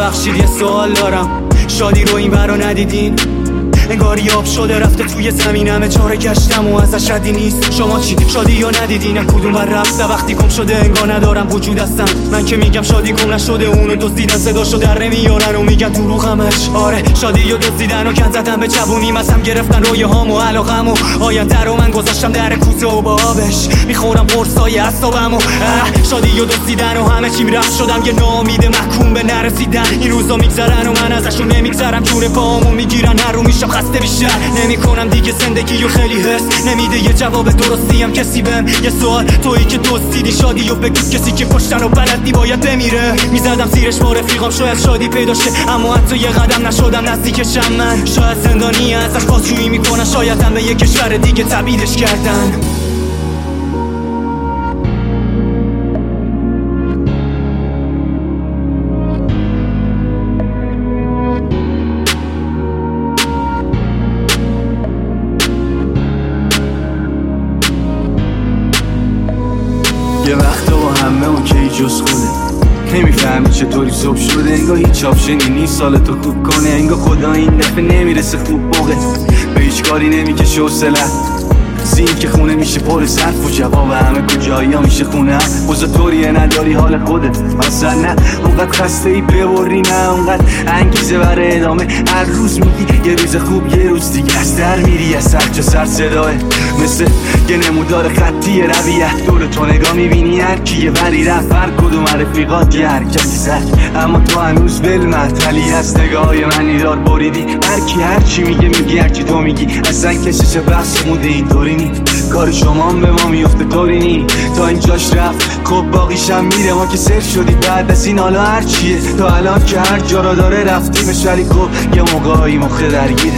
ببخشید یه سوال دارم، شادی رو این برا ندیدین؟ انگار آب شده رفته توی زمین، همه چاره گشتم و ازش ردی نیست. شما چی شادی یا ندیدین؟ کدوم بر رفته وقتی گم شده انگار ندارم وجود هستم. من که میگم شادی گم نشده، اونو دزدیدن صداشو در نمیارن و میگن دروغمش. آره شادی یا دزدیدن و کن زدن به جوونی، مثلا گرفتن رویاهام و علاقم و آینده رو من گذاشتم در کوزه و با آبش میخورم قرصای اعصابم و شادی یا دزدیدن و همه چیم رفت شدم یه ناامید محکوم به نرسیدن. این روزا میگذرن و من ازشون نمیگذرم، جون پامو میگیرن هر رو میشم خسته بیشتر نمیکنم دیگه زندگی و خیلی حس نمیده یه جواب درستی هم کسی بهم. یه سوال تویی که دزدیدی شادی و بگو کسی که کشتن و بلدی باید بمیره. میزدم زیرش با رفیقام شاید شادی پیدا شه، اما حتی یه قدم نشدم نزدیکشم. من شاید زندانی ازش بازجویی میکنن، شاید هم به یه کشور دیگه تبعیدش کردن. یه وقت با همه اوکی جز خوده، نمیفهمی چطوری صبح شده، انگاه هیچ آپشنی نیست سال تو خوب کنه، انگاه خدا این دفعه نمیرسه خوب موقع، به هیچ کاری نمیکشه حوصله، زین که خونه میشه پر صرف و جواب همه کجایی ها میشه خونه هم بزا طوریه نداری حال خودت مثلا نه اونقدر خسته ای ببری، نه اونقدر انگیزه برای ادامه، هر روز میگی یه روز خوب یه روز دیگه از در میری، از سر جا سر صداه مثل یه نمودار خطی رویه، دور تو نگاه میبینی هر کیه ولی رفت هر کدوم رفیقات یه حرکتی زد، اما تو هنوز ولمتلی از نگاه های من ایدار بریدی، هر کی هر چی میگه میگی هر کی تو میگی، اصلا کشش بحث موده اینطوری نی، کار شما به ما میفته طوری نی، تا اینجاش رفت خب باقیشم میره، ما که صرف شدی بعد از این حالا هر چیه، تا الان که هر جا را داره رفتیمش ولی خب یه موقعی مخه درگیره.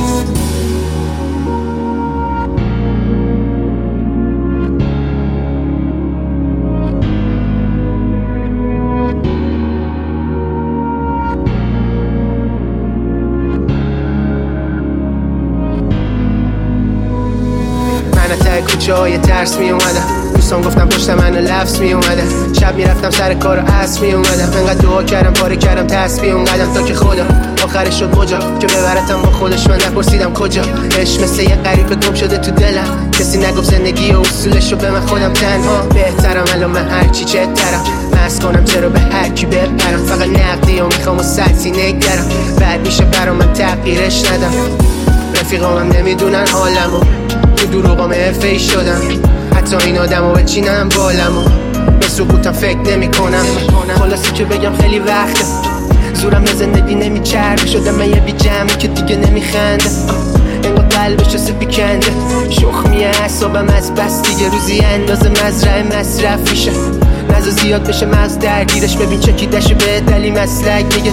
کوچه های ترس می اومدم، دوستان گفتم پشت منو لفظ می اومدم، شب میرفتم سر کار و عصر می اومدم، انقدر دعا کردم پاره کردم تسبیح اونقدم تا که خدا آخرش شد کجا که ببرتم با خودش، من نپرسیدم کجا، عشق مثل یه غریب گم شده تو دلم، کسی نگفت زندگی و اصولش رو به من خودم تنها بهترم، الان من هرچی چهترم مست کنم چرا به هر کی بپرم، فقط نقدی و میخوام و سلسی نگرم، بعد میشه برام من تغییرش ندم، رفیقامم نمیدونن حالمو تو دروغام حرفه‌ای شدم، حتی این آدمو بچینم بالمو به سقوطم فکر نمی کنم، خلاصی که بگم خیلی وقته زورم به زندگی نمیچربه، شدم من یه بی جمعی که دیگه نمیخنده، انگار قلبش رو سپی کنده، شخمیه اعصابم از بس دیگه روزی اندازه مزرعه مصرف میشه، نزا زیاد بشه مغز درگیرش، ببین چکیدش به دلی مسلک میگه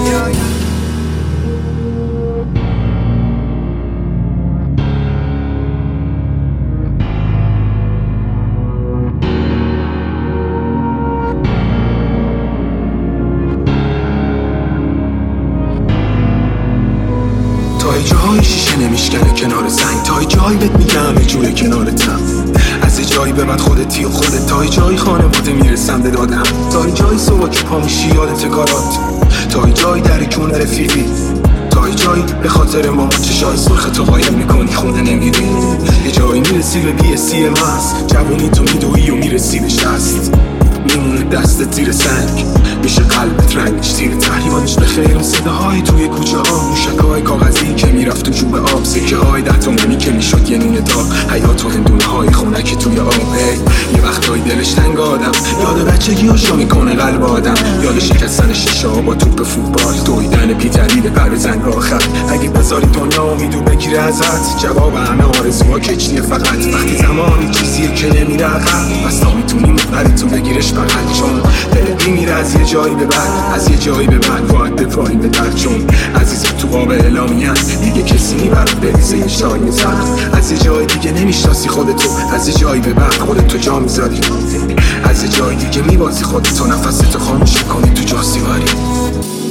تا جایی شیشه نمیشکنه کنار سنگ، تا جایی بهت میگم یه جوره کنارتم، از جایی به بعد خودتی و خودت، تا جایی خانواده میرسم به دادم، تا جایی صبح که پا میشی یادت کارات، تا جایی در کون رفیقی، تا جایی به خاطر ما چشای سرخ تو قایم میکنی خونه نمیری، یه جایی میرسی به BSC ماست، جوونی تو میدوی و میرسی به شست، میمونه دستت زیر سنگ، میشه قلبت رنگش زیر تحریمانش به خیر، صداهای توی کوچه ها، موشکای کاغذی که میرفت تو جوب آب، سکه های 10 تومانی که میشد یه نونه داغ، حیات و هندونه های خونکی توی آب، یه وقتایی دلش تنگ آدم، یاد بچگی هاشو میکنه قلب آدم، یاد شکستن شیشه ها با توپ فوتبال، دویدن پیتری به پر زنگ آخر، اگه بذاری دنیا امیدو بگیره ازت، جواب همه آرزوها کچیه فقط، وقتی زمانی چیزیه که نمیره عقب، بس تا میتونی مقبرتو بگیرش بغل، چون دلت میمیره از یه جایی به بعد، از یه جایی به بعد باید دفاعی به در، چون عزیزم تو باب اعلامیه دیگه کسی میبرد بریزه یه شای زد، از یه جای دیگه نمیشناسی خودتو، از یه جایی به بعد خودتو جا میذاری، از یه جای دیگه میبازی خودتو، نفستو خاموش کنی تو جا سیواری.